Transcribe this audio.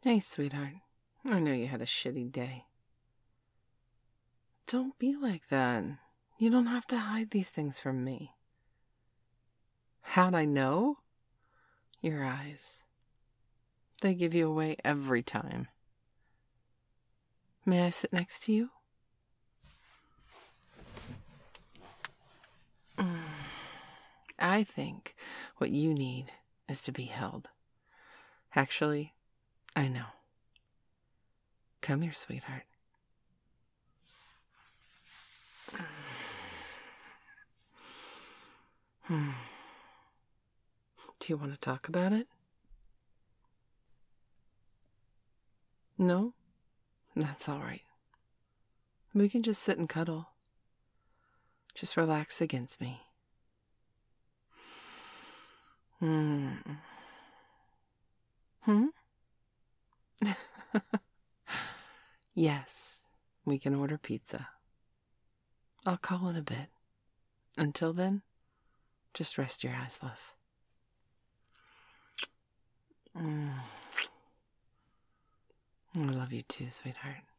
Hey, sweetheart. I know you had a shitty day. Don't be like that. You don't have to hide these things from me. How'd I know? Your eyes. They give you away every time. May I sit next to you? I think what you need is to be held. Actually, I know. Come here, sweetheart. Do you want to talk about it? No? That's all right. We can just sit and cuddle. Just relax against me. Hmm? Yes, we can order pizza. I'll call in a bit. Until then, just rest your eyes, love. I love you too, sweetheart.